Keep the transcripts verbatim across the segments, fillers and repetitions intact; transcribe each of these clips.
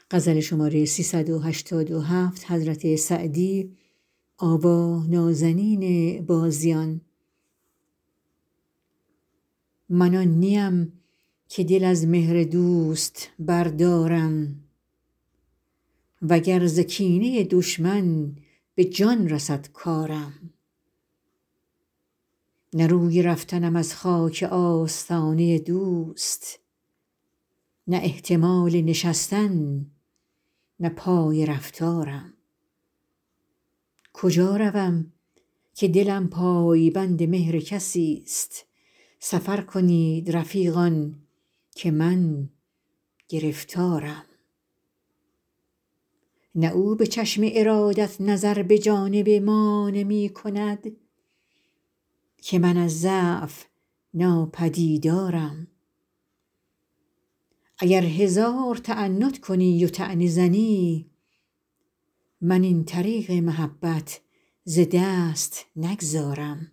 من آن نیم که دل از مهر دوست بردارم وگر ز کینه دشمن به جان رسد کارم نه روی رفتنم از خاک آستانه دوست نه احتمال نشستن نه پای رفتارم کجا روم که دلم پای بند مهر کسیست سفر کنید رفیقان که من گرفتارم نه او به چشم ارادت نظر به جانب ما نمی کند که من از ضعف ناپدیدارم اگر هزار تعنت کنی و طعنه زنی من این طریق محبت ز دست نگذارم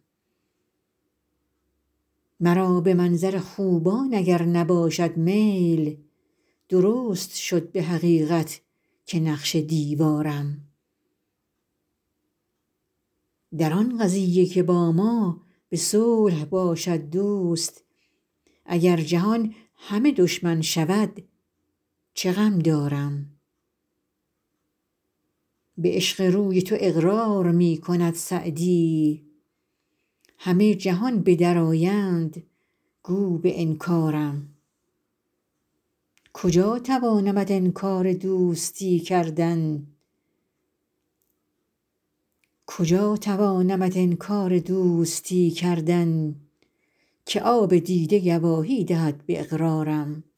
مرا به منظر خوبان اگر نباشد میل درست شد به حقیقت که نقش دیوارم در آن قضیه که با ما به صلح باشد دوست اگر جهان همه دشمن شود چه غم دارم به عشق روی تو اقرار می کند سعدی همه جهان به در آیند گو به انکارم کجا توانمت انکار دوستی کردن که آب دیده گواهی دهد به اقرارم